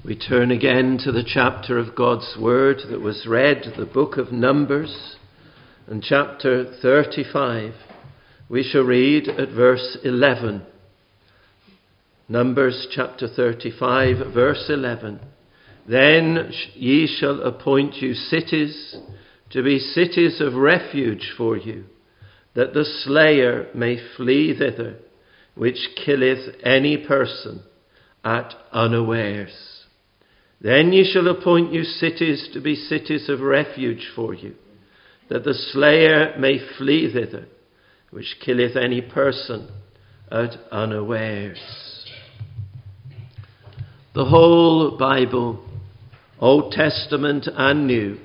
We turn again to the chapter of God's Word that was read, the book of Numbers, and chapter 35. We shall read at verse 11. Numbers chapter 35, verse 11. Then ye shall appoint you cities to be cities of refuge for you, that the slayer may flee thither, which killeth any person at unawares. Then ye shall appoint you cities to be cities of refuge for you, that the slayer may flee thither, which killeth any person at unawares. The whole Bible, Old Testament and New,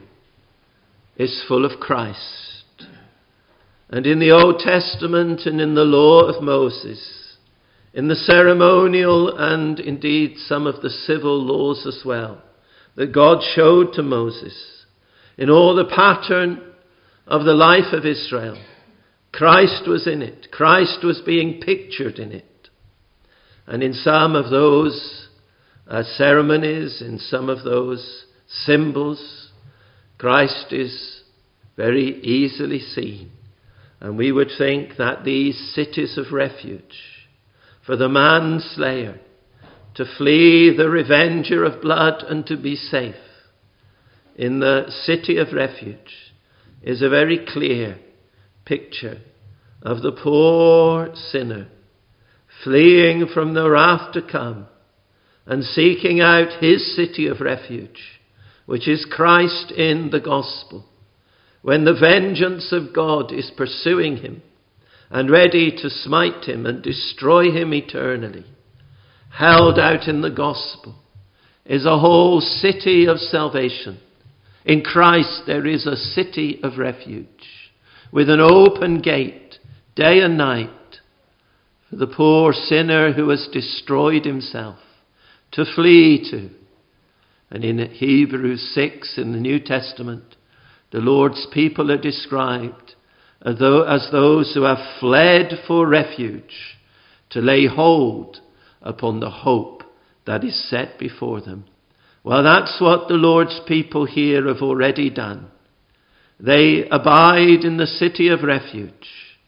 is full of Christ. And in the Old Testament and in the law of Moses, in the ceremonial and indeed some of the civil laws as well, that God showed to Moses, in all the pattern of the life of Israel, Christ was in it. Christ was being pictured in it. And in some of those ceremonies, in some of those symbols, Christ is very easily seen. And we would think that these cities of refuge for the manslayer to flee the revenger of blood and to be safe in the city of refuge is a very clear picture of the poor sinner fleeing from the wrath to come and seeking out his city of refuge, which is Christ in the gospel, when the vengeance of God is pursuing him and ready to smite him and destroy him eternally. Held out in the gospel is a whole city of salvation. In Christ there is a city of refuge with an open gate day and night for the poor sinner who has destroyed himself to flee to. And in Hebrews 6 in the New Testament, the Lord's people are described as those who have fled for refuge to lay hold upon the hope that is set before them. Well, that's what the Lord's people here have already done. They abide in the city of refuge.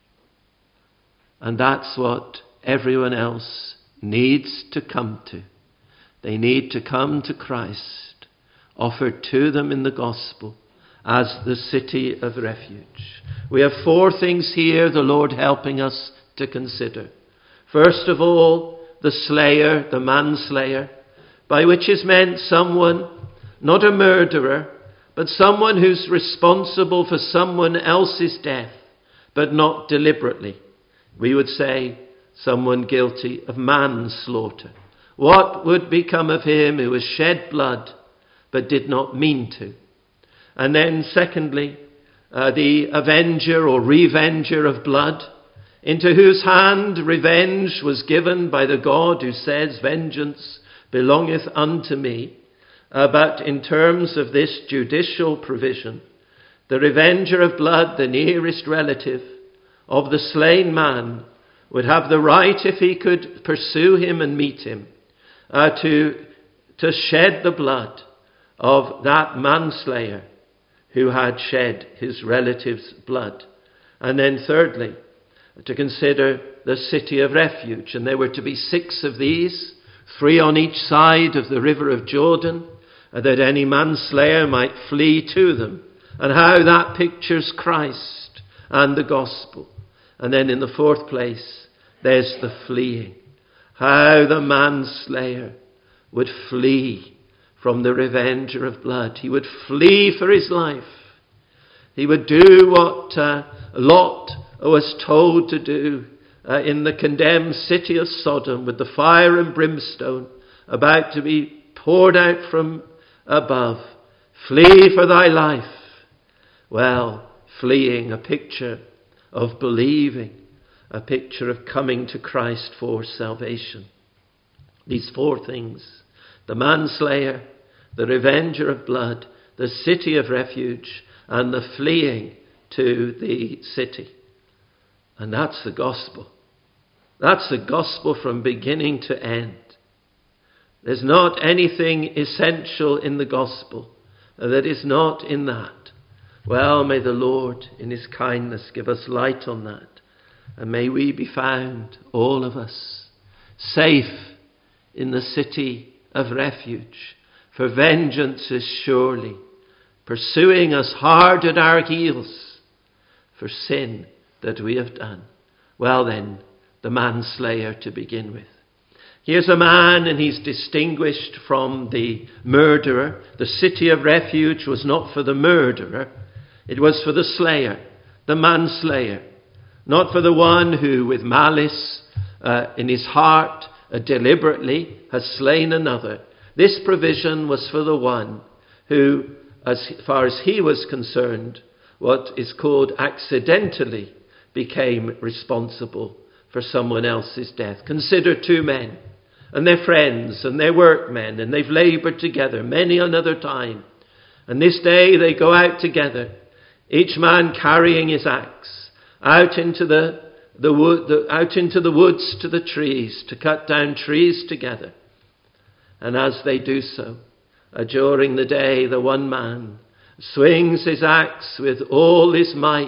And that's what everyone else needs to come to. They need to come to Christ, offered to them in the gospel as the city of refuge. We have four things here, the Lord helping us to consider. First of all, the slayer, the manslayer, by which is meant someone, not a murderer, but someone who's responsible for someone else's death, but not deliberately. We would say someone guilty of manslaughter. What would become of him who has shed blood, but did not mean to? And then secondly, the avenger or revenger of blood, into whose hand revenge was given by the God who says, vengeance belongeth unto me. But in terms of this judicial provision, the revenger of blood, the nearest relative of the slain man, would have the right, if he could pursue him and meet him, to shed the blood of that manslayer who had shed his relative's blood. And then thirdly, to consider the city of refuge. And there were to be 6 of these, 3 on each side of the river of Jordan, that any manslayer might flee to them. And how that pictures Christ and the gospel. And then in the 4th place, there's the fleeing. How the manslayer would flee from the revenger of blood. He would flee for his life. He would do what Lot was told to do in the condemned city of Sodom, with the fire and brimstone about to be poured out from above. Flee for thy life. Well, fleeing, a picture of believing, a picture of coming to Christ for salvation. These 4 things: the manslayer, the revenger of blood, the city of refuge, and the fleeing to the city. And that's the gospel. That's the gospel from beginning to end. There's not anything essential in the gospel that is not in that. Well, may the Lord in his kindness give us light on that. And may we be found, all of us, safe in the city of refuge. For vengeance is surely pursuing us hard at our heels for sin that we have done. Well then, the manslayer to begin with. Here's a man, and he's distinguished from the murderer. The city of refuge was not for the murderer. It was for the slayer, the manslayer. Not for the one who with malice in his heart deliberately has slain another. This provision was for the one who, as far as he was concerned, what is called accidentally became responsible for someone else's death. Consider two men, and they're friends, and they're workmen, and they've laboured together many another time. And this day they go out together, each man carrying his axe, out into the woods to the trees, to cut down trees together. And as they do so, during the day, the one man swings his axe with all his might,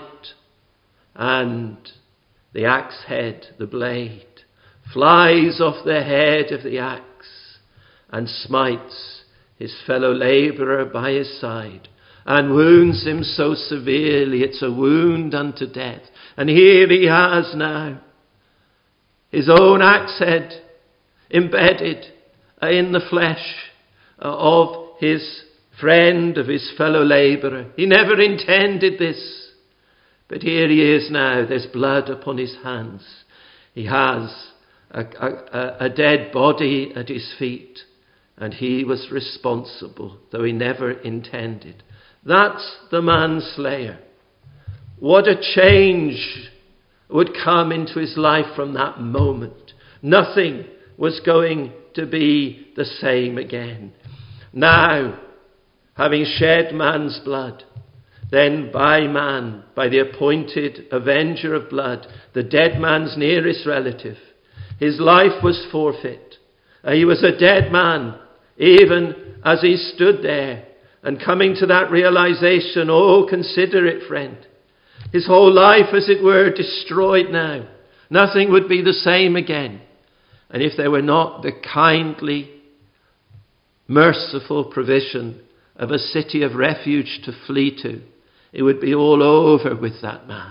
and the axe head, the blade, flies off the head of the axe and smites his fellow labourer by his side and wounds him so severely it's a wound unto death. And here he has now his own axe head embedded in the flesh of his friend, of his fellow labourer. He never intended this, but here he is now. There's blood upon his hands. He has a dead body at his feet, and he was responsible, though he never intended. That's the manslayer. What a change would come into his life from that moment. Nothing was going to be the same again. Now, having shed man's blood, then by man, by the appointed avenger of blood, the dead man's nearest relative, his life was forfeit. He was a dead man, even as he stood there and coming to that realization. Oh, consider it, friend. His whole life, as it were, destroyed now. Nothing would be the same again. And if there were not the kindly, merciful provision of a city of refuge to flee to, it would be all over with that man.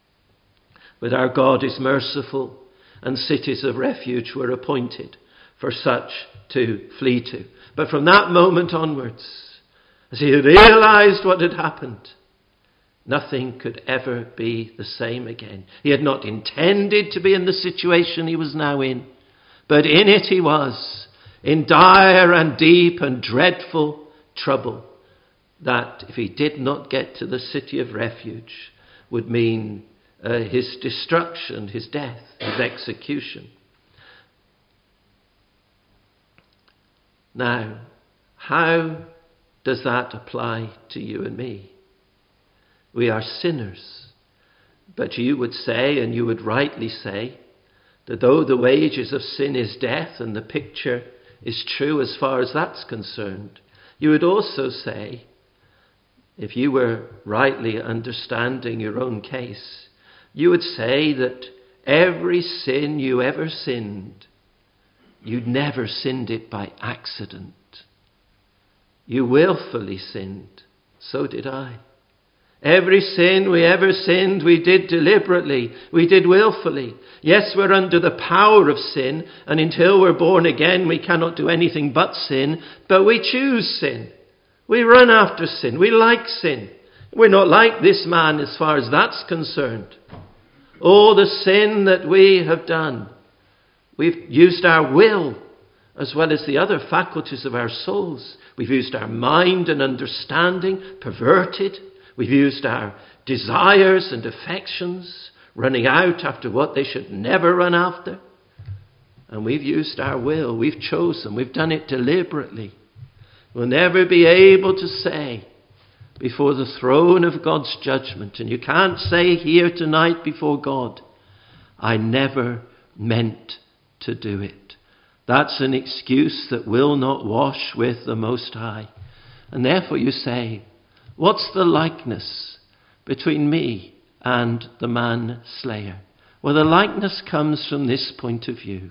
But our God is merciful, and cities of refuge were appointed for such to flee to. But from that moment onwards, as he realized what had happened, nothing could ever be the same again. He had not intended to be in the situation he was now in, but in it he was, in dire and deep and dreadful trouble, that if he did not get to the city of refuge would mean his destruction, his death, his execution. Now, how does that apply to you and me? We are sinners, but you would say, and you would rightly say, that though the wages of sin is death, and the picture is true as far as that's concerned, you would also say, if you were rightly understanding your own case, you would say that every sin you ever sinned, you never sinned it by accident. You willfully sinned. So did I. Every sin we ever sinned, we did deliberately. We did willfully. Yes, we're under the power of sin, and until we're born again, we cannot do anything but sin, but we choose sin. We run after sin. We like sin. We're not like this man as far as that's concerned. Oh, the sin that we have done. We've used our will as well as the other faculties of our souls. We've used our mind and understanding, perverted. We've used our desires and affections, running out after what they should never run after. And we've used our will. We've chosen. We've done it deliberately. We'll never be able to say before the throne of God's judgment, and you can't say here tonight before God, I never meant to do it. That's an excuse that will not wash with the Most High. And therefore you say, what's the likeness between me and the manslayer? Well, the likeness comes from this point of view.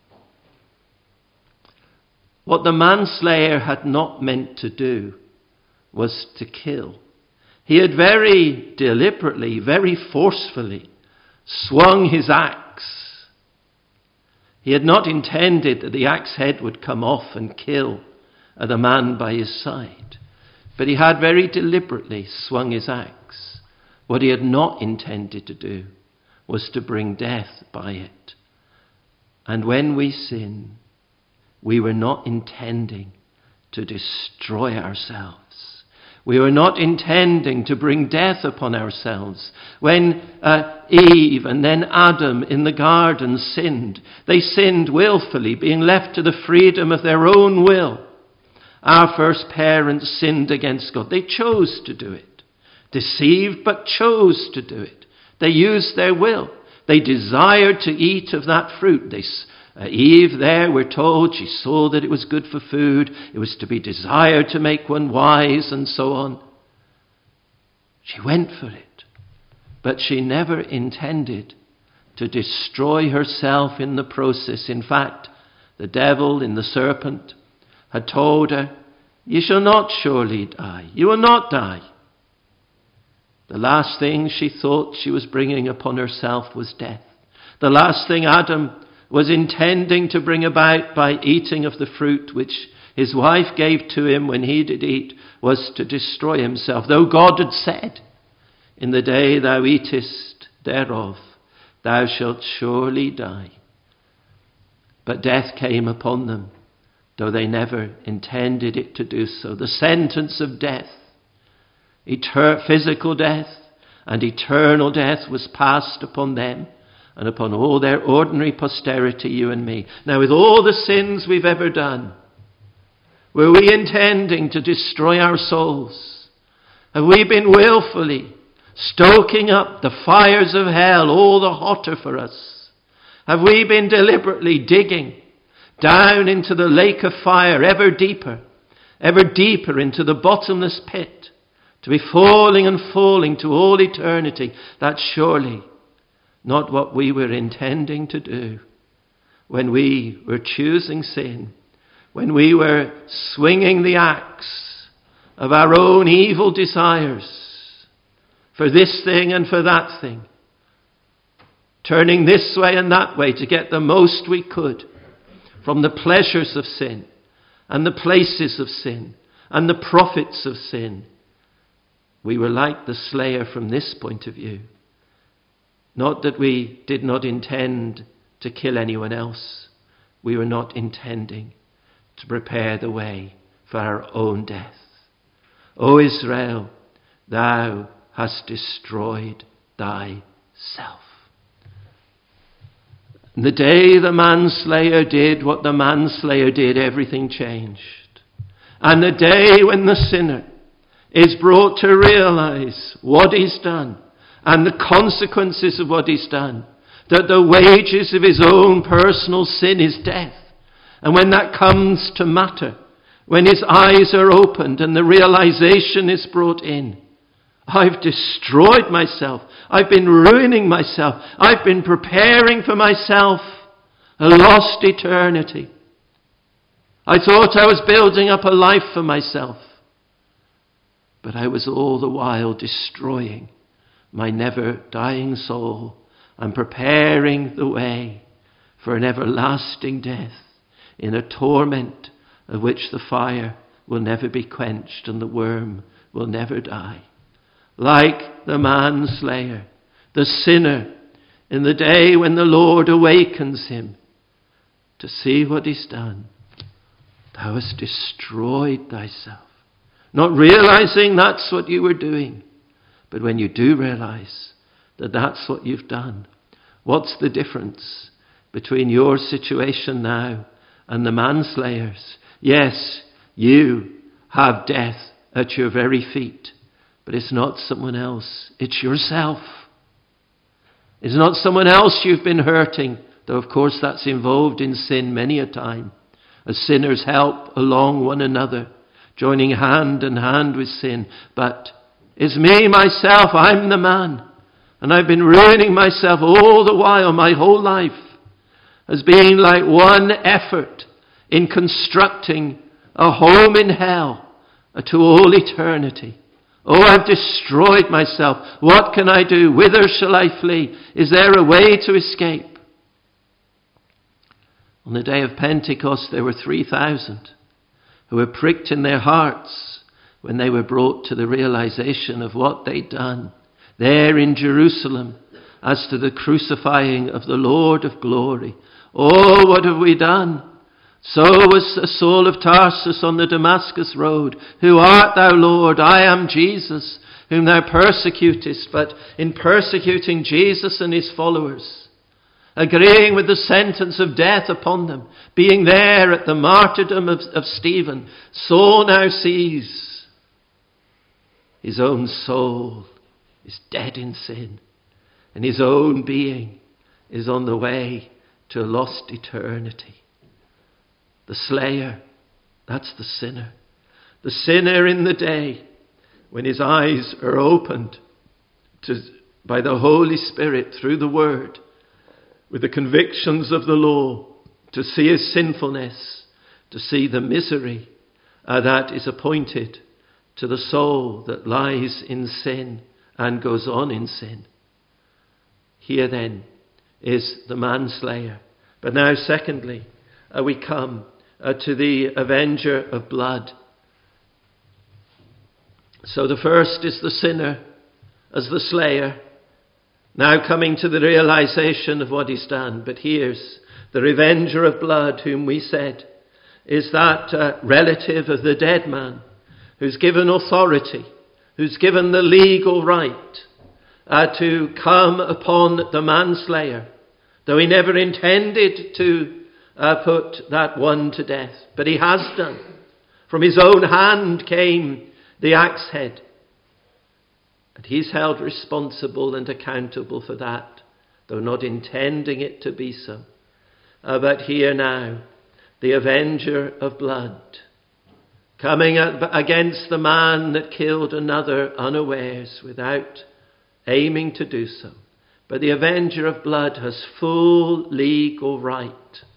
What the manslayer had not meant to do was to kill. He had very deliberately, very forcefully swung his axe. He had not intended that the axe head would come off and kill the man by his side. But he had very deliberately swung his axe. What he had not intended to do was to bring death by it. And when we sin, we were not intending to destroy ourselves. We were not intending to bring death upon ourselves. When Eve and then Adam in the garden sinned, they sinned willfully, being left to the freedom of their own will. Our first parents sinned against God. They chose to do it. Deceived, but chose to do it. They used their will. They desired to eat of that fruit. Eve there, we're told, she saw that it was good for food. It was to be desired to make one wise and so on. She went for it. But she never intended to destroy herself in the process. In fact, the devil in the serpent had told her, "You shall not surely die. You will not die." The last thing she thought she was bringing upon herself was death. The last thing Adam was intending to bring about by eating of the fruit which his wife gave to him when he did eat was to destroy himself. Though God had said, "In the day thou eatest thereof, thou shalt surely die." But death came upon them, though they never intended it to do so. The sentence of death, physical death and eternal death, was passed upon them and upon all their ordinary posterity, you and me. Now, with all the sins we've ever done, were we intending to destroy our souls? Have we been willfully stoking up the fires of hell all the hotter for us? Have we been deliberately digging down into the lake of fire ever deeper into the bottomless pit, to be falling and falling to all eternity? That's surely not what we were intending to do when we were choosing sin, when we were swinging the axe of our own evil desires for this thing and for that thing, turning this way and that way to get the most we could from the pleasures of sin and the places of sin and the profits of sin. We were like the slayer from this point of view. Not that we did not intend to kill anyone else. We were not intending to prepare the way for our own death. O Israel, thou hast destroyed thyself. And the day the manslayer did what the manslayer did, everything changed. And the day when the sinner is brought to realize what he's done and the consequences of what he's done, that the wages of his own personal sin is death. And when that comes to matter, when his eyes are opened and the realization is brought in, I've destroyed myself. I've been ruining myself. I've been preparing for myself a lost eternity. I thought I was building up a life for myself, but I was all the while destroying my never-dying soul and preparing the way for an everlasting death in a torment of which the fire will never be quenched and the worm will never die. Like the manslayer, the sinner, in the day when the Lord awakens him to see what he's done, thou hast destroyed thyself. Not realizing that's what you were doing. But when you do realize that that's what you've done, what's the difference between your situation now and the manslayer's? Yes, you have death at your very feet, but it's not someone else. It's yourself. It's not someone else you've been hurting though of course that's involved in sin many a time, as sinners help along one another, joining hand in hand with sin. But it's me, myself, I'm the man. And I've been ruining myself all the while, my whole life, as being like one effort in constructing a home in hell to all eternity. Oh, I've destroyed myself. What can I do? Whither shall I flee? Is there a way to escape? On the day of Pentecost, there were 3,000 who were pricked in their hearts when they were brought to the realization of what they'd done there in Jerusalem as to the crucifying of the Lord of glory. Oh, what have we done? So was Saul of Tarsus on the Damascus road. Who art thou, Lord? I am Jesus, whom thou persecutest. But in persecuting Jesus and his followers, agreeing with the sentence of death upon them, being there at the martyrdom of Stephen, Saul now sees his own soul is dead in sin, and his own being is on the way to a lost eternity. The slayer, that's the sinner. The sinner in the day when his eyes are opened by the Holy Spirit through the Word, with the convictions of the law, to see his sinfulness, to see the misery that is appointed to the soul that lies in sin and goes on in sin. Here then is the manslayer. But now secondly, we come to the avenger of blood. So the first is the sinner as the slayer, now coming to the realization of what he's done. But here's the revenger of blood, whom we said is that relative of the dead man, who's given authority, who's given the legal right to come upon the manslayer, though he never intended to put that one to death. But he has done. From his own hand came the axe head. And he's held responsible and accountable for that, though not intending it to be so. But here now, the avenger of blood, coming against the man that killed another unawares without aiming to do so. But the avenger of blood has full legal right,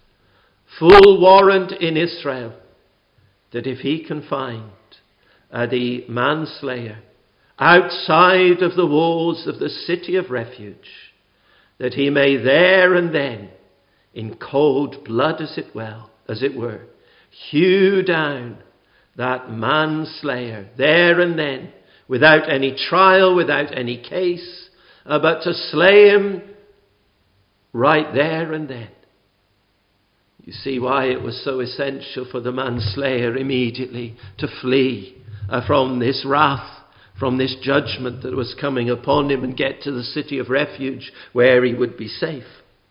full warrant in Israel, that if he can find the manslayer outside of the walls of the city of refuge, that he may there and then, in cold blood as it were, hew down that manslayer there and then, without any trial, without any case, but to slay him right there and then. You see why it was so essential for the manslayer immediately to flee from this wrath, from this judgment that was coming upon him, and get to the city of refuge where he would be safe.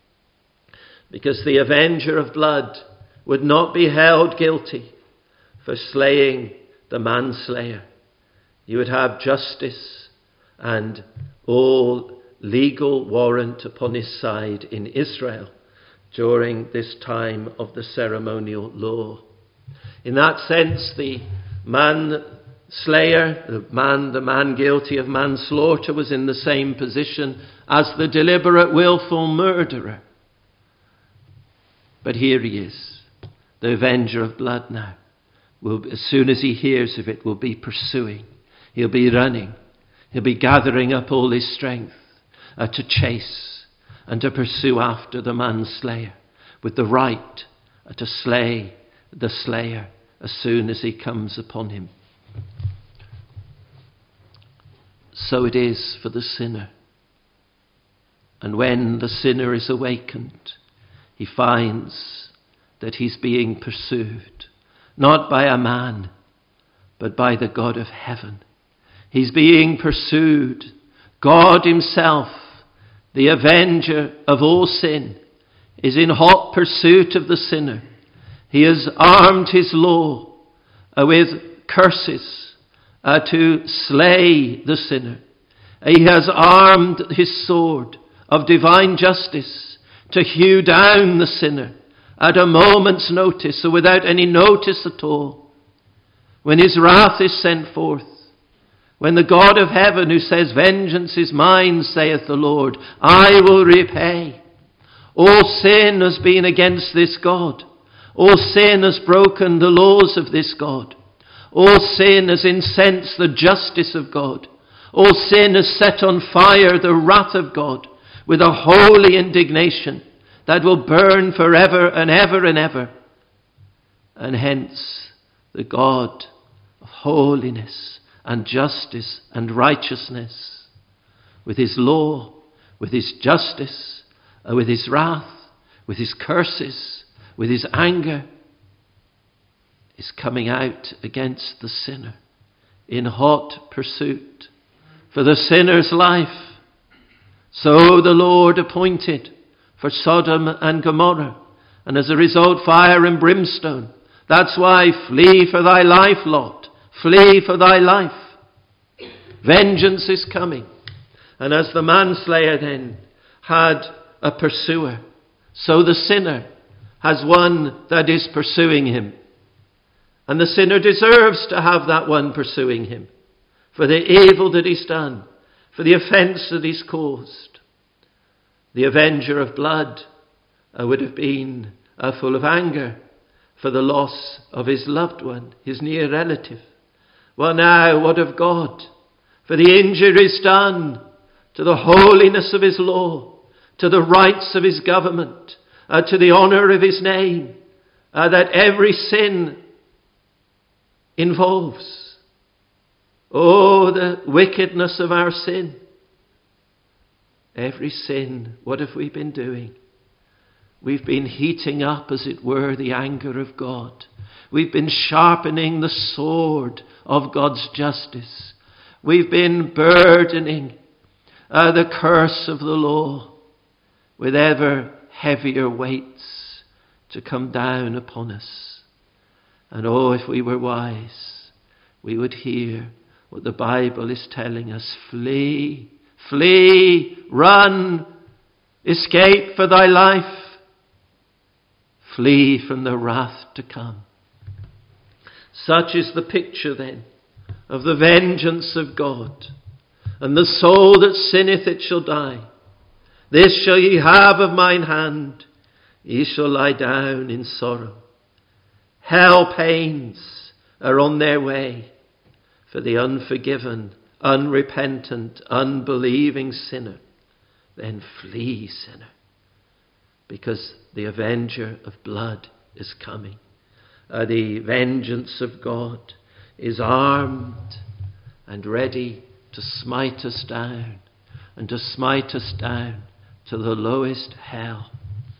Because the avenger of blood would not be held guilty for slaying the manslayer. You would have justice and all legal warrant upon his side in Israel during this time of the ceremonial law. In that sense, the manslayer, the man guilty of manslaughter, was in the same position as the deliberate willful murderer. But here he is, the avenger of blood now. As soon as he hears of it, will be pursuing. He'll be running. He'll be gathering up all his strength to chase and to pursue after the manslayer, with the right to slay the slayer as soon as he comes upon him. So it is for the sinner. And when the sinner is awakened, he finds that he's being pursued, not by a man, but by the God of heaven. He's being pursued. God himself, the avenger of all sin, is in hot pursuit of the sinner. He has armed his law with curses to slay the sinner. He has armed his sword of divine justice to hew down the sinner at a moment's notice, or without any notice at all. When his wrath is sent forth, when the God of heaven, who says, "Vengeance is mine, saith the Lord, I will repay." All sin has been against this God. All sin has broken the laws of this God. All sin has incensed the justice of God. All sin has set on fire the wrath of God with a holy indignation that will burn forever and ever and ever. And hence the God of holiness and justice and righteousness, with his law, with his justice, with his wrath, with his curses, with his anger, is coming out against the sinner in hot pursuit for the sinner's life. So the Lord appointed for Sodom and Gomorrah, and as a result, fire and brimstone. That's why, flee for thy life, Lot. Flee for thy life. Vengeance is coming. And as the manslayer then had a pursuer, so the sinner has one that is pursuing him. And the sinner deserves to have that one pursuing him for the evil that he's done, for the offence that he's caused. The avenger of blood would have been full of anger for the loss of his loved one, his near relative. Well, now, what of God? For the injuries done to the holiness of his law, to the rights of his government, to the honour of his name, that every sin involves. Oh, the wickedness of our sin. Every sin, what have we been doing? We've been heating up, as it were, the anger of God. We've been sharpening the sword of God's justice. We've been burdening the curse of the law with ever heavier weights to come down upon us. And oh, if we were wise, we would hear what the Bible is telling us. Flee, flee, run, escape for thy life. Flee from the wrath to come. Such is the picture then of the vengeance of God. And the soul that sinneth, it shall die. This shall ye have of mine hand. Ye shall lie down in sorrow. Hell pains are on their way for the unforgiven, unrepentant, unbelieving sinner. Then flee, sinner, because the avenger of blood is coming. The vengeance of God is armed and ready to smite us down, and to smite us down to the lowest hell.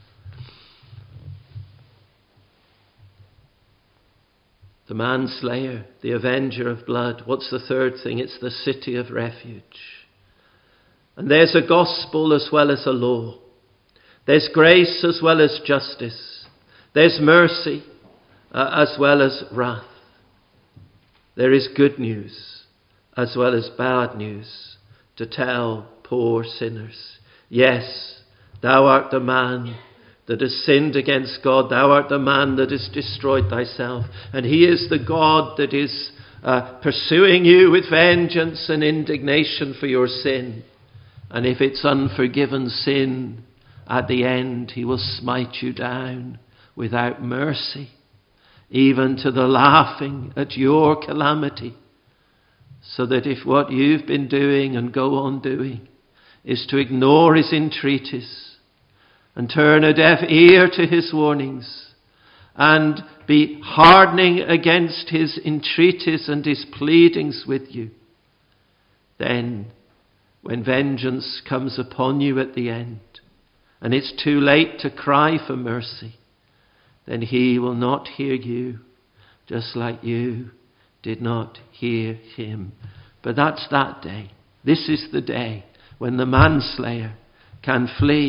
The manslayer, the avenger of blood. What's the third thing? It's the city of refuge. And there's a gospel as well as a law. There's grace as well as justice. There's mercy as well as wrath. There is good news as well as bad news to tell poor sinners. Yes, thou art the man that has sinned against God. Thou art the man that has destroyed thyself. And he is the God that is pursuing you with vengeance and indignation for your sin. And if it's unforgiven sin, at the end he will smite you down without mercy, even to the laughing at your calamity. So that if what you've been doing and go on doing is to ignore his entreaties and turn a deaf ear to his warnings and be hardening against his entreaties and his pleadings with you, then when vengeance comes upon you at the end and it's too late to cry for mercy, then he will not hear you, just like you did not hear him. But that's that day. This is the day when the manslayer can flee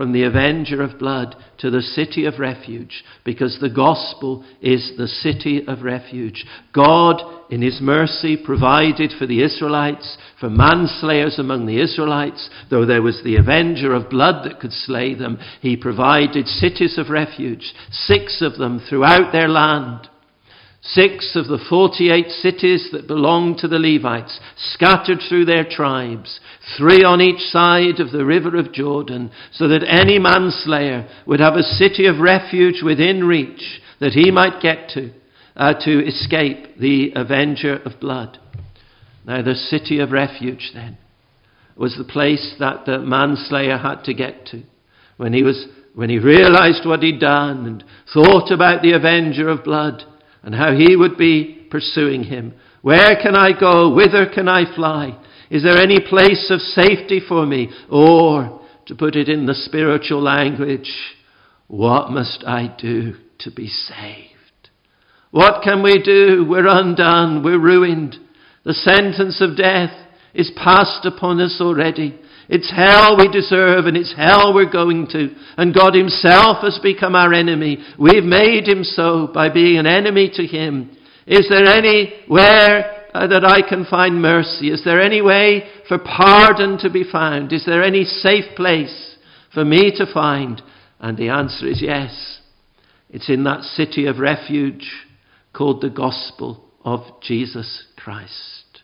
from the avenger of blood to the city of refuge, because the gospel is the city of refuge. God, in his mercy, provided for the Israelites, for manslayers among the Israelites. Though there was the avenger of blood that could slay them, he provided cities of refuge, 6 of them throughout their land. 6 of the 48 cities that belonged to the Levites, scattered through their tribes, 3 on each side of the river of Jordan, so that any manslayer would have a city of refuge within reach that he might get to escape the avenger of blood. Now the city of refuge then was the place that the manslayer had to get to when he realized what he'd done and thought about the avenger of blood and how he would be pursuing him. Where can I go? Whither can I fly? Is there any place of safety for me? Or, to put it in the spiritual language, what must I do to be saved? What can we do? We're undone. We're ruined. The sentence of death is passed upon us already. It's hell we deserve, and it's hell we're going to. And God himself has become our enemy. We've made him so by being an enemy to him. Is there anywhere that I can find mercy? Is there any way for pardon to be found? Is there any safe place for me to find? And the answer is yes. It's in that city of refuge called the gospel of Jesus Christ.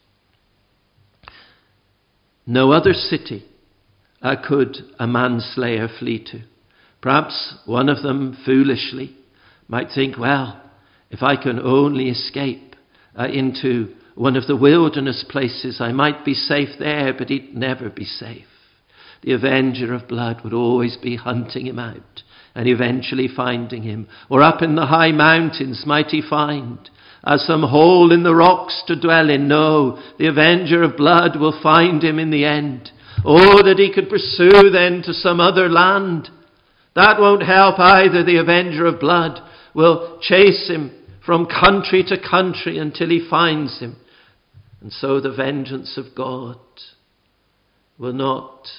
No other city could a manslayer flee to. Perhaps one of them foolishly might think, well, if I can only escape into one of the wilderness places, I might be safe there, but he'd never be safe. The avenger of blood would always be hunting him out and eventually finding him. Or up in the high mountains might he find some hole in the rocks to dwell in. No, the avenger of blood will find him in the end. Oh, that he could pursue then to some other land. That won't help either. The avenger of blood will chase him from country to country until he finds him. And so the vengeance of God will not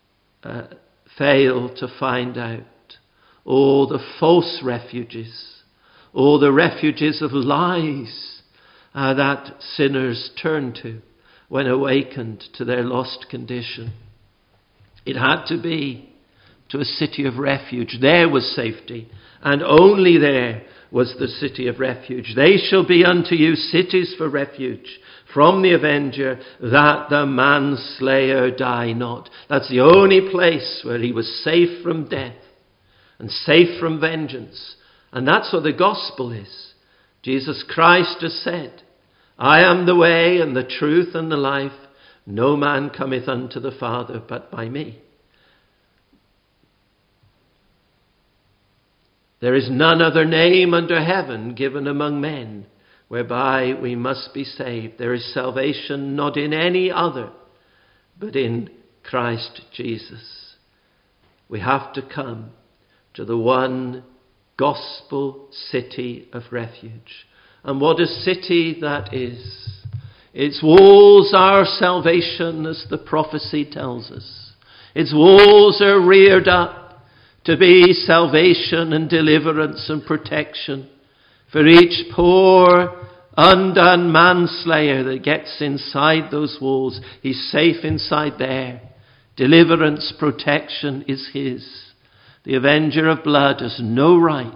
fail to find out all the false refuges, all the refuges of lies that sinners turn to when awakened to their lost condition. It had to be to a city of refuge. There was safety, and only there was the city of refuge. They shall be unto you cities for refuge from the avenger, that the manslayer die not. That's the only place where he was safe from death and safe from vengeance. And that's what the gospel is. Jesus Christ has said, I am the way and the truth and the life. No man cometh unto the Father but by me. There is none other name under heaven given among men whereby we must be saved. There is salvation not in any other, but in Christ Jesus. We have to come to the one gospel city of refuge. And what a city that is. Its walls are salvation, as the prophecy tells us. Its walls are reared up to be salvation and deliverance and protection for each poor, undone manslayer that gets inside those walls. He's safe inside there. Deliverance, protection is his. The avenger of blood has no right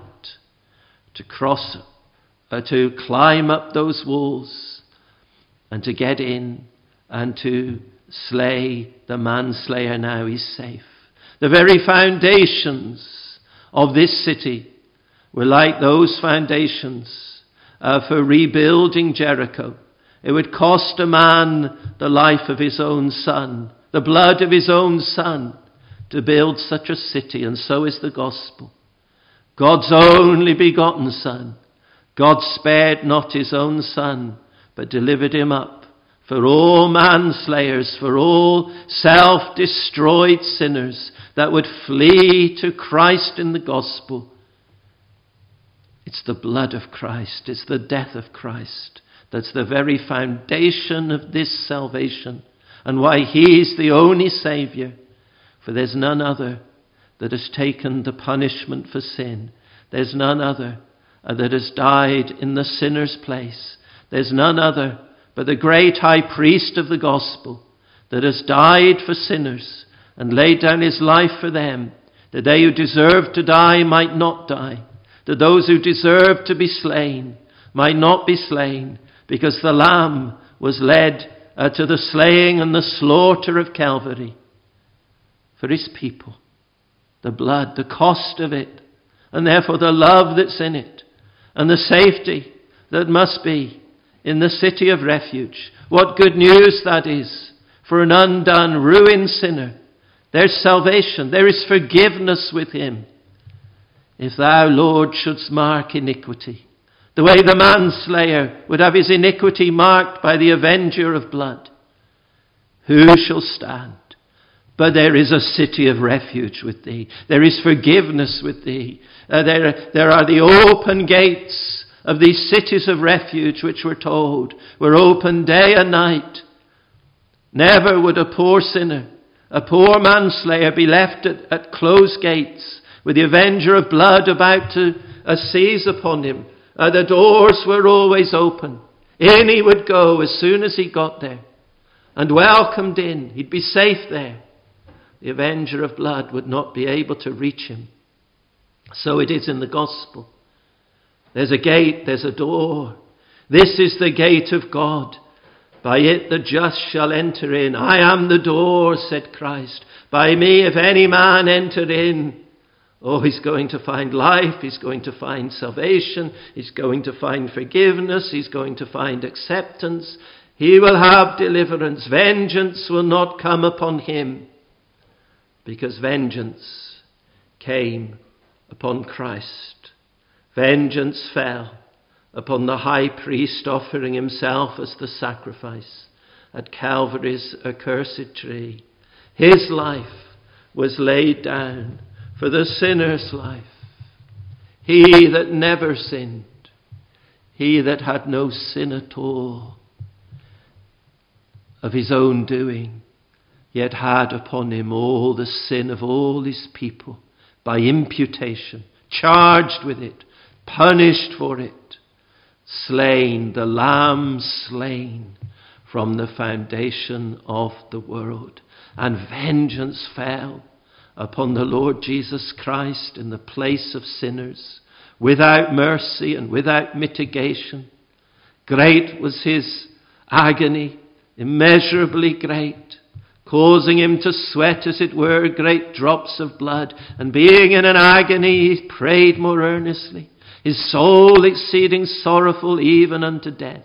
to climb up those walls and to get in and to slay the manslayer. Now he's safe. The very foundations of this city were like those foundations for rebuilding Jericho. It would cost a man the life of his own son, the blood of his own son, to build such a city. And so is the gospel. God's only begotten Son. God spared not his own Son, but delivered him up for all manslayers, for all self-destroyed sinners that would flee to Christ in the gospel. It's the blood of Christ, it's the death of Christ that's the very foundation of this salvation, and why he is the only Saviour. For there's none other that has taken the punishment for sin. There's none other that has died in the sinner's place. There's none other but the great high priest of the gospel that has died for sinners and laid down his life for them, that they who deserve to die might not die, that those who deserve to be slain might not be slain, because the Lamb was led to the slaying and the slaughter of Calvary for his people. The blood, the cost of it, and therefore the love that's in it, and the safety that must be in the city of refuge. What good news that is for an undone, ruined sinner. There's salvation, there is forgiveness with him. If thou, Lord, shouldst mark iniquity, the way the manslayer would have his iniquity marked by the avenger of blood, who shall stand? But there is a city of refuge with thee. There is forgiveness with thee. There are the open gates of these cities of refuge, which we're told were open day and night. Never would a poor sinner, a poor manslayer, be left at closed gates with the avenger of blood about to seize upon him. The doors were always open. In he would go as soon as he got there, and welcomed in. He'd be safe there. The avenger of blood would not be able to reach him. So it is in the gospel. There's a gate, there's a door. This is the gate of God. By it the just shall enter in. I am the door, said Christ. By me, if any man enter in, he's going to find life, he's going to find salvation, he's going to find forgiveness, he's going to find acceptance. He will have deliverance. Vengeance will not come upon him, because vengeance came upon Christ. Vengeance fell upon the high priest offering himself as the sacrifice at Calvary's accursed tree. His life was laid down for the sinner's life. He that never sinned, he that had no sin at all of his own doing, yet had upon him all the sin of all his people by imputation, charged with it, punished for it, slain, the Lamb slain from the foundation of the world. And vengeance fell upon the Lord Jesus Christ in the place of sinners, without mercy and without mitigation. Great was his agony, immeasurably great, causing him to sweat, as it were, great drops of blood. And being in an agony, he prayed more earnestly, his soul exceeding sorrowful even unto death.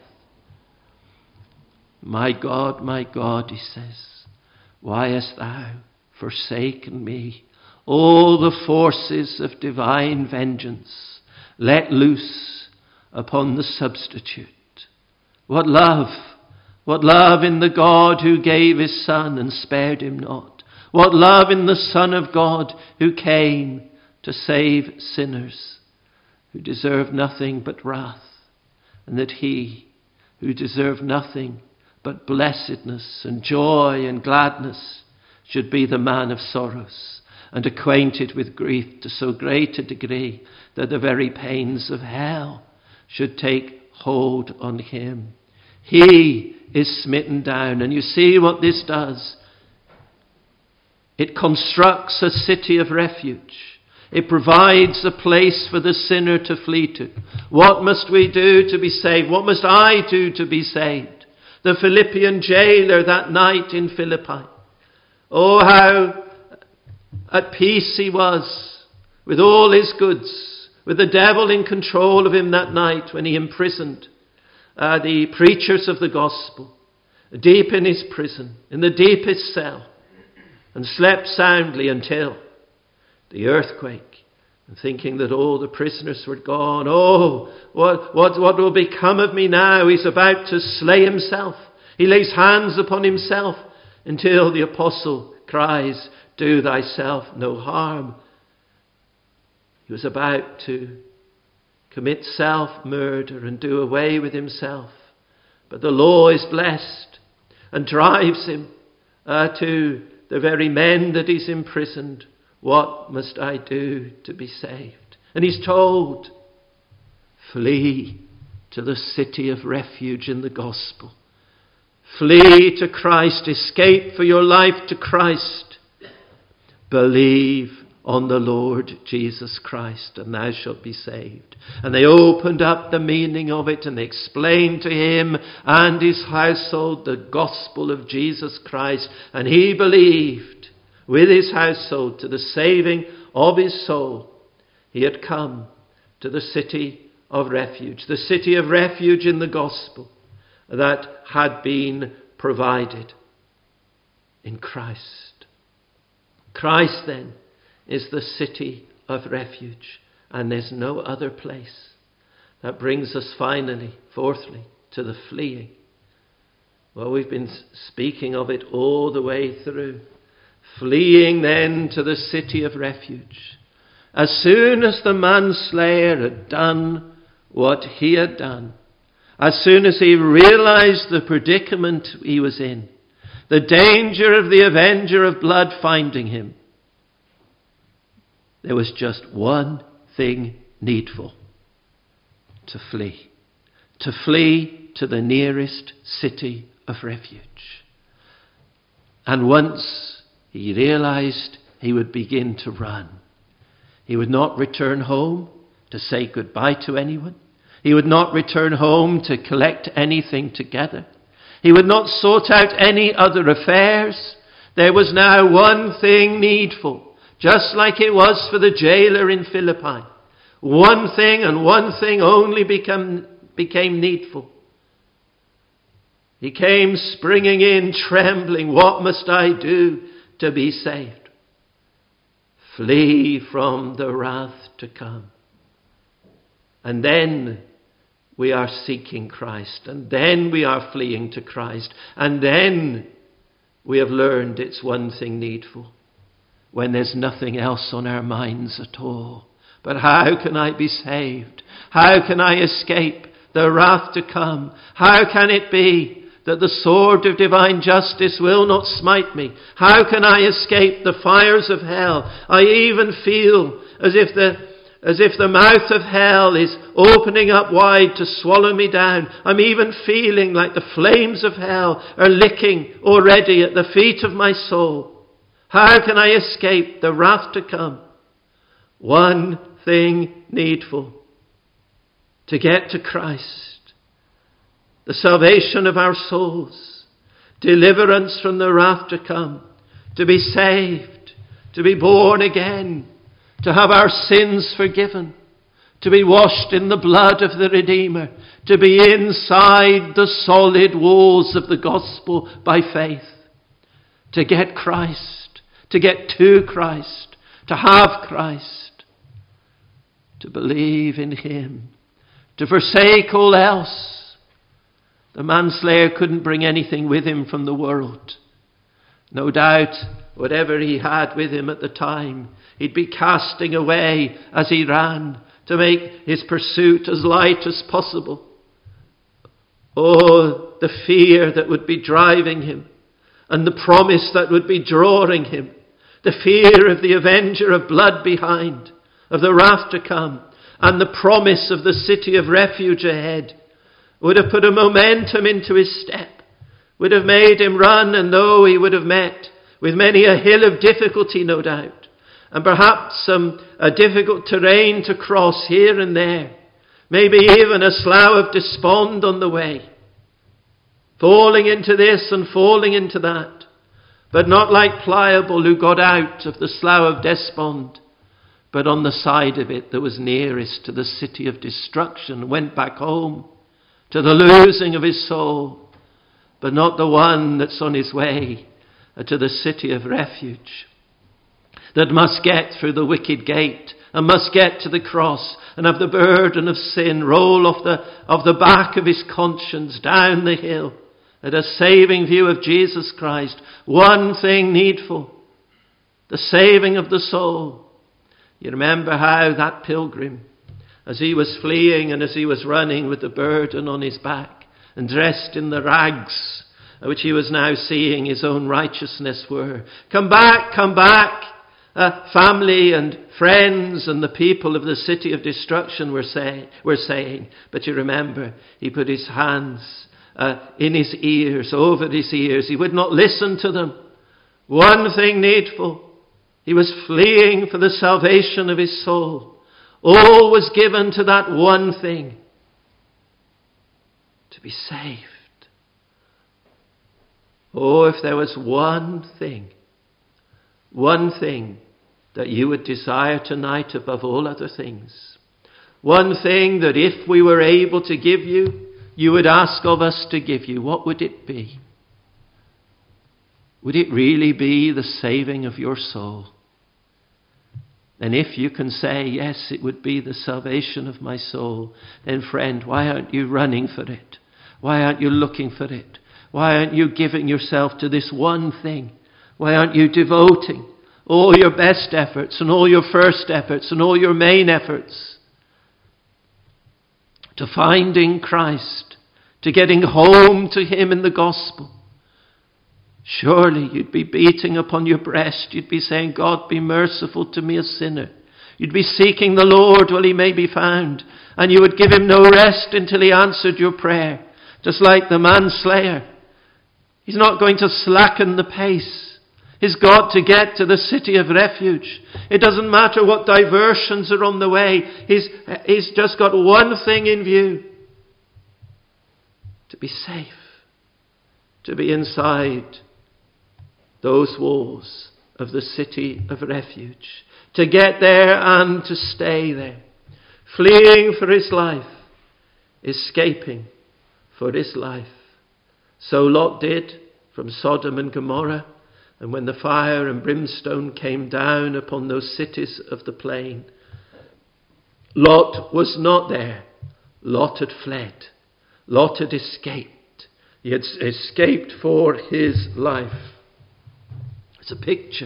My God, he says, why hast thou forsaken me? All the forces of divine vengeance let loose upon the substitute. What love in the God who gave his Son and spared him not. What love in the Son of God who came to save sinners who deserve nothing but wrath, and that he who deserved nothing but blessedness and joy and gladness should be the man of sorrows and acquainted with grief to so great a degree that the very pains of hell should take hold on him. He is smitten down. And you see what this does? It constructs a city of refuge. It provides a place for the sinner to flee to. What must we do to be saved? What must I do to be saved? The Philippian jailer that night in Philippi. Oh, how at peace he was with all his goods, with the devil in control of him that night when he imprisoned the preachers of the gospel, deep in his prison, in the deepest cell, and slept soundly until the earthquake, and thinking that all the prisoners were gone. Oh, what will become of me now? He's about to slay himself. He lays hands upon himself until the apostle cries, do thyself no harm. He was about to commit self-murder and do away with himself. But the law is blessed and drives him to the very men that he's imprisoned. What must I do to be saved? And he's told, flee to the city of refuge in the gospel. Flee to Christ. Escape for your life to Christ. Believe on the Lord Jesus Christ, and thou shalt be saved. And they opened up the meaning of it, and they explained to him and his household the gospel of Jesus Christ. And he believed with his household to the saving of his soul. He had come to the city of refuge, the city of refuge in the gospel that had been provided in Christ. Christ then is the city of refuge, and there's no other place. That brings us finally, fourthly, to the fleeing. Well, we've been speaking of it all the way through. Fleeing then to the city of refuge. As soon as the manslayer had done what he had done, as soon as he realized the predicament he was in, the danger of the avenger of blood finding him, there was just one thing needful: to flee. To flee to the nearest city of refuge. And once he realized, he would begin to run. He would not return home to say goodbye to anyone. He would not return home to collect anything together. He would not sort out any other affairs. There was now one thing needful, just like it was for the jailer in Philippi. One thing and one thing only became needful. He came springing in, trembling. What must I do to be saved? Flee from the wrath to come. And then we are seeking Christ. And then we are fleeing to Christ. And then we have learned it's one thing needful, when there's nothing else on our minds at all. But how can I be saved? How can I escape the wrath to come? How can it be that the sword of divine justice will not smite me? How can I escape the fires of hell? I even feel as if the mouth of hell is opening up wide to swallow me down. I'm even feeling like the flames of hell are licking already at the feet of my soul. How can I escape the wrath to come? One thing needful: to get to Christ, the salvation of our souls, deliverance from the wrath to come, to be saved, to be born again, to have our sins forgiven, to be washed in the blood of the Redeemer, to be inside the solid walls of the gospel by faith, to get Christ, to get to Christ, to have Christ, to believe in him, to forsake all else. The manslayer couldn't bring anything with him from the world. No doubt, whatever he had with him at the time, he'd be casting away as he ran to make his pursuit as light as possible. Oh, the fear that would be driving him, and the promise that would be drawing him. The fear of the avenger of blood behind, of the wrath to come, and the promise of the city of refuge ahead would have put a momentum into his step, would have made him run, and though he would have met with many a hill of difficulty, no doubt, and perhaps a difficult terrain to cross here and there, maybe even a slough of despond on the way, falling into this and falling into that, but not like Pliable, who got out of the slough of despond, but on the side of it that was nearest to the city of destruction, went back home to the losing of his soul, but not the one that's on his way to the city of refuge, that must get through the wicket gate and must get to the cross and have the burden of sin roll off the back of his conscience down the hill at a saving view of Jesus Christ. One thing needful: the saving of the soul. You remember how that pilgrim, as he was fleeing and as he was running with the burden on his back and dressed in the rags which he was now seeing his own righteousness were, come back, family and friends and the people of the city of destruction were saying. But you remember, he put his hands in his ears, over his ears. He would not listen to them. One thing needful. He was fleeing for the salvation of his soul. All was given to that one thing. To be saved. Oh, if there was one thing that you would desire tonight above all other things. One thing that if we were able to give you, you would ask of us to give you. What would it be? Would it really be the saving of your soul? And if you can say, yes, it would be the salvation of my soul, then friend, why aren't you running for it? Why aren't you looking for it? Why aren't you giving yourself to this one thing? Why aren't you devoting all your best efforts and all your first efforts and all your main efforts to finding Christ, to getting home to him in the gospel? Surely you'd be beating upon your breast. You'd be saying, God, be merciful to me, a sinner. You'd be seeking the Lord while he may be found. And you would give him no rest until he answered your prayer. Just like the manslayer. He's not going to slacken the pace. He's got to get to the city of refuge. It doesn't matter what diversions are on the way. He's just got one thing in view. To be safe. To be inside those walls of the city of refuge. To get there and to stay there. Fleeing for his life. Escaping for his life. So Lot did from Sodom and Gomorrah. And when the fire and brimstone came down upon those cities of the plain, Lot was not there. Lot had fled. Lot had escaped. He had escaped for his life. It's a picture.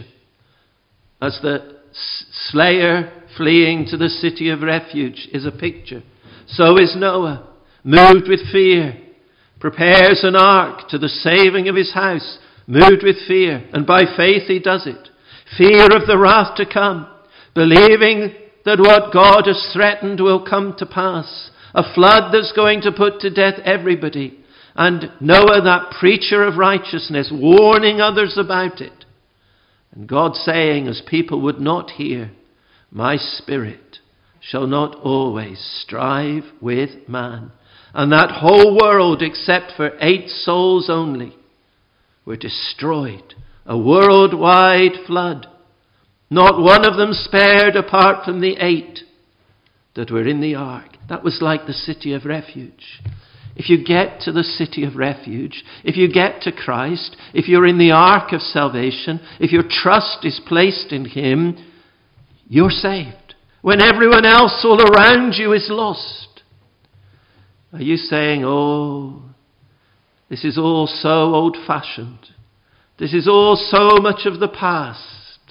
As the slayer fleeing to the city of refuge is a picture. So is Noah, moved with fear, prepares an ark to the saving of his house, moved with fear, and by faith he does it. Fear of the wrath to come, believing that what God has threatened will come to pass. A flood that's going to put to death everybody. And Noah, that preacher of righteousness, warning others about it. And God saying, as people would not hear, my spirit shall not always strive with man. And that whole world, except for 8 souls only, were destroyed. A worldwide flood. Not one of them spared apart from the 8 that were in the ark. That was like the city of refuge. If you get to the city of refuge, if you get to Christ, if you're in the ark of salvation, if your trust is placed in him, you're saved. When everyone else all around you is lost. Are you saying, oh, this is all so old-fashioned. This is all so much of the past.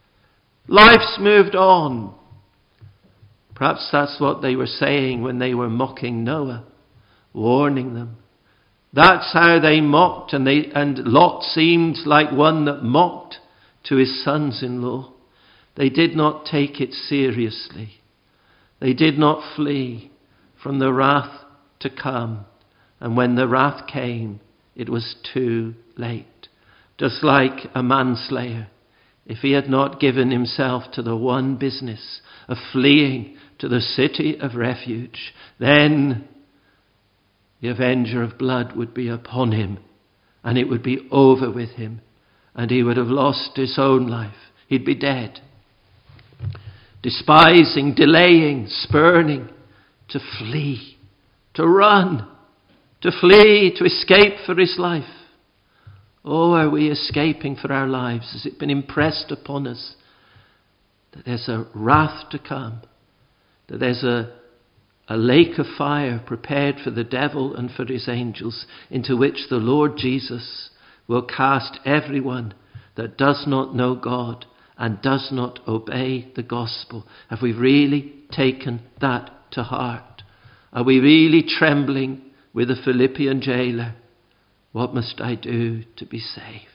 Life's moved on. Perhaps that's what they were saying when they were mocking Noah, warning them. That's how they mocked, and Lot seemed like one that mocked to his sons-in-law. They did not take it seriously. They did not flee from the wrath to come. And when the wrath came, it was too late. Just like a manslayer, if he had not given himself to the one business of fleeing to the city of refuge, then the avenger of blood would be upon him, and it would be over with him, and he would have lost his own life. He'd be dead. Despising, delaying, spurning, to flee, to run, to flee, to escape for his life. Oh, are we escaping for our lives? Has it been impressed upon us that there's a wrath to come, that there's a lake of fire prepared for the devil and for his angels, into which the Lord Jesus will cast everyone that does not know God and does not obey the gospel? Have we really taken that to heart? Are we really trembling with the Philippian jailer? What must I do to be saved?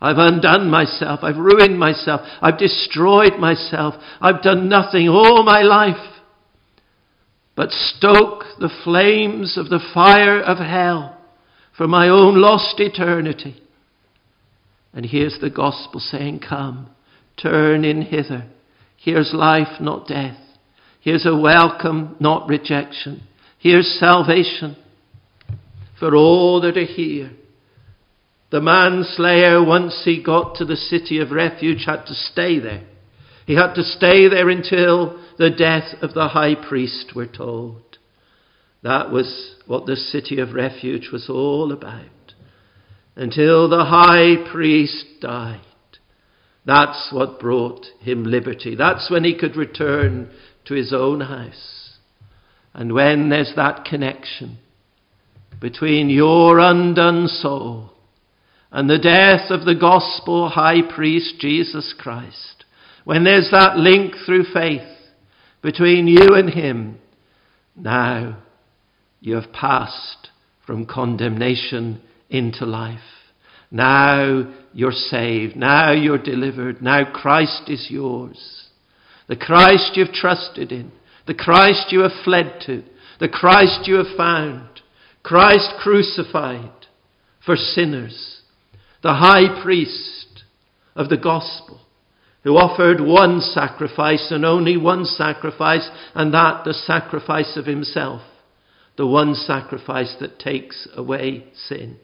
I've undone myself. I've ruined myself. I've destroyed myself. I've done nothing all my life but stoke the flames of the fire of hell for my own lost eternity. And here's the gospel saying, come, turn in hither. Here's life, not death. Here's a welcome, not rejection. Here's salvation for all that are here. The manslayer, once he got to the city of refuge, had to stay there. He had to stay there until the death of the high priest, we're told. That was what the city of refuge was all about. Until the high priest died. That's what brought him liberty. That's when he could return to his own house. And when there's that connection between your undone soul and the death of the gospel high priest Jesus Christ, when there's that link through faith between you and him, now you have passed from condemnation into life. Now you're saved. Now you're delivered. Now Christ is yours. The Christ you've trusted in. The Christ you have fled to. The Christ you have found. Christ crucified for sinners. The high priest of the gospel, who offered one sacrifice and only one sacrifice, and that the sacrifice of himself. The one sacrifice that takes away sin.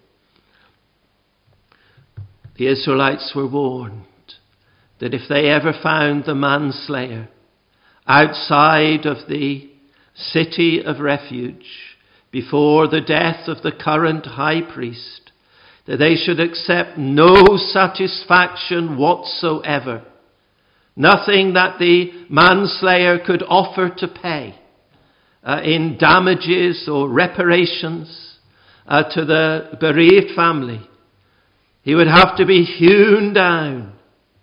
The Israelites were warned that if they ever found the manslayer outside of the city of refuge before the death of the current high priest, that they should accept no satisfaction whatsoever. Nothing that the manslayer could offer to pay in damages or reparations to the bereaved family. He would have to be hewn down.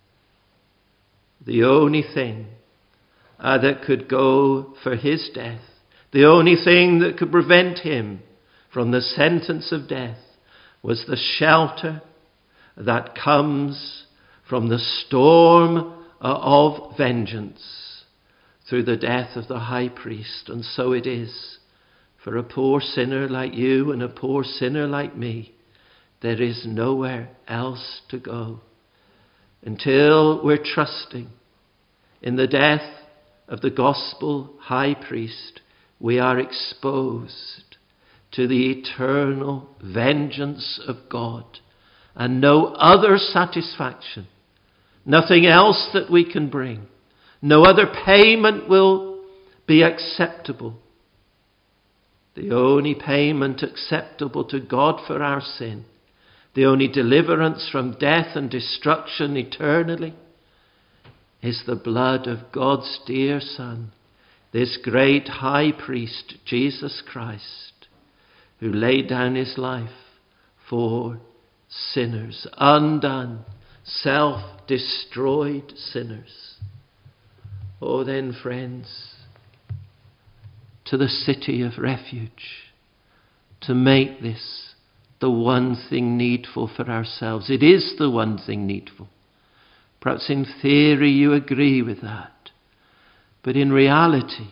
The only thing that could go for his death, the only thing that could prevent him from the sentence of death, was the shelter that comes from the storm of vengeance through the death of the high priest. And so it is for a poor sinner like you and a poor sinner like me. There is nowhere else to go until we're trusting in the death of the gospel high priest. We are exposed to the eternal vengeance of God and no other satisfaction, nothing else that we can bring, no other payment will be acceptable. The only payment acceptable to God for our sin, the only deliverance from death and destruction eternally, is the blood of God's dear Son, this great high priest, Jesus Christ, who laid down his life for sinners, undone, self-destroyed sinners. Oh, then, friends, to the city of refuge, to make this the one thing needful for ourselves. It is the one thing needful. Perhaps in theory you agree with that. But in reality,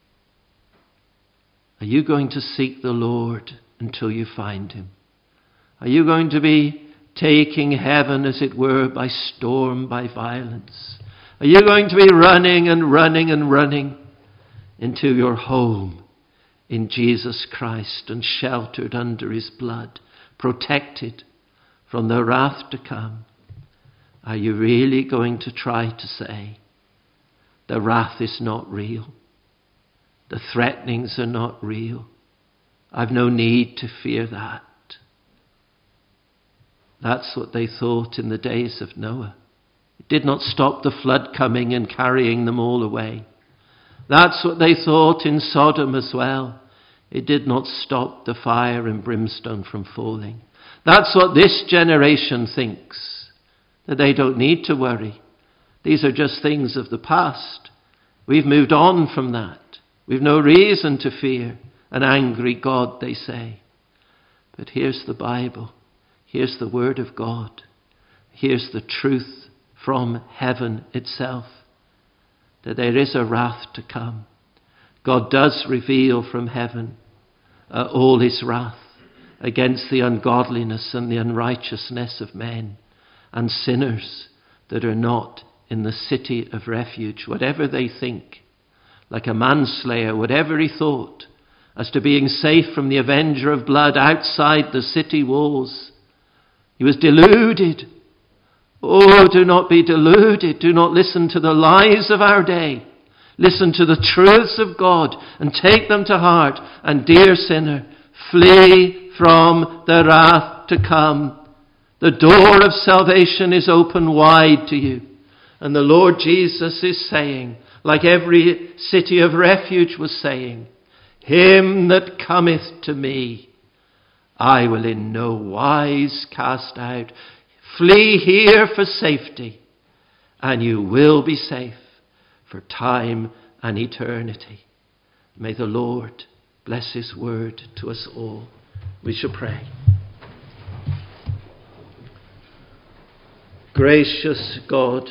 are you going to seek the Lord until you find him? Are you going to be taking heaven, as it were, by storm, by violence? Are you going to be running and running and running into your home in Jesus Christ and sheltered under his blood, protected from the wrath to come? Are you really going to try to say, the wrath is not real, the threatenings are not real, I've no need to fear that? That's what they thought in the days of Noah. It did not stop the flood coming and carrying them all away. That's what they thought in Sodom as well. It did not stop the fire and brimstone from falling. That's what this generation thinks, that they don't need to worry. These are just things of the past. We've moved on from that. We've no reason to fear an angry God, they say. But here's the Bible. Here's the Word of God. hears the truth from heaven itself, that there is a wrath to come. God does reveal from heaven all his wrath against the ungodliness and the unrighteousness of men and sinners that are not in the city of refuge, whatever they think. Like a manslayer, whatever he thought as to being safe from the avenger of blood outside the city walls, he was deluded. Oh, do not be deluded. Do not listen to the lies of our day. Listen to the truths of God and take them to heart. And dear sinner, flee from the wrath to come. The door of salvation is open wide to you. And the Lord Jesus is saying, like every city of refuge was saying, him that cometh to me, I will in no wise cast out. Flee here for safety, and you will be safe for time and eternity. May the Lord bless his word to us all. We shall pray. Gracious God,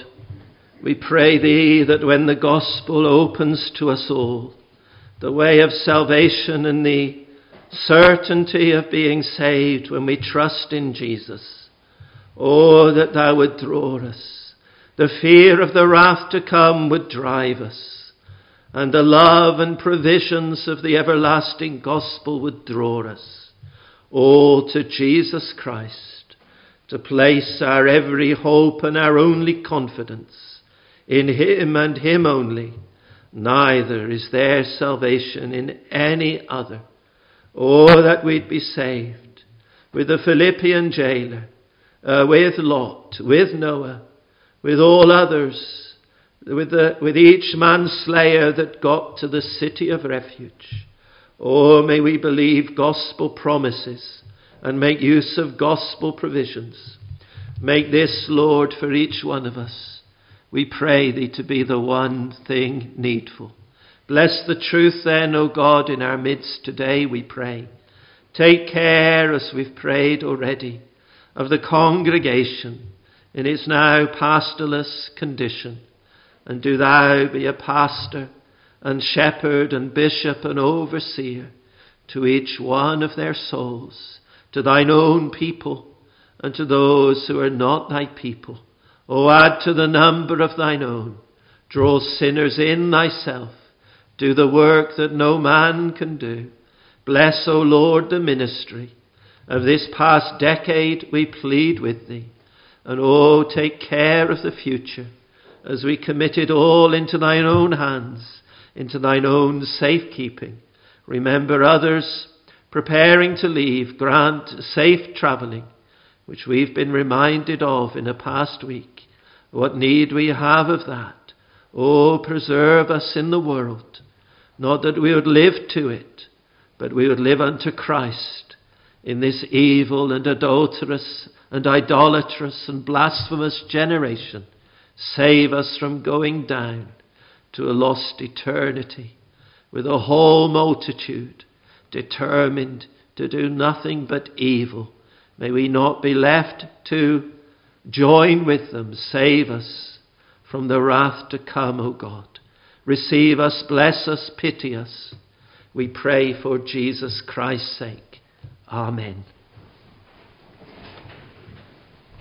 we pray thee that when the gospel opens to us all the way of salvation and the certainty of being saved when we trust in Jesus, oh, that thou would draw us. The fear of the wrath to come would drive us, and the love and provisions of the everlasting gospel would draw us all to Jesus Christ, to place our every hope and our only confidence in him and him only. Neither is there salvation in any other. Oh, that we'd be saved with the Philippian jailer, with Lot, with Noah, with all others, with each manslayer that got to the city of refuge. Oh, may we believe gospel promises and make use of gospel provisions. Make this, Lord, for each one of us. We pray thee to be the one thing needful. Bless the truth then, O God, in our midst today, we pray. Take care, as we've prayed already, of the congregation in its now pastorless condition. And do thou be a pastor and shepherd and bishop and overseer to each one of their souls, to thine own people and to those who are not thy people. O add to the number of thine own. Draw sinners in thyself. Do the work that no man can do. Bless, O Lord, the ministry of this past decade, we plead with thee. And oh, take care of the future as we commit it all into thine own hands, into thine own safekeeping. Remember others preparing to leave. Grant safe travelling, which we've been reminded of in a past week. What need we have of that? Oh, preserve us in the world. Not that we would live to it, but we would live unto Christ in this evil and adulterous and idolatrous and blasphemous generation. Save us from going down to a lost eternity with a whole multitude determined to do nothing but evil. May we not be left to join with them. Save us from the wrath to come, O God. Receive us, bless us, pity us. We pray for Jesus Christ's sake. Amen.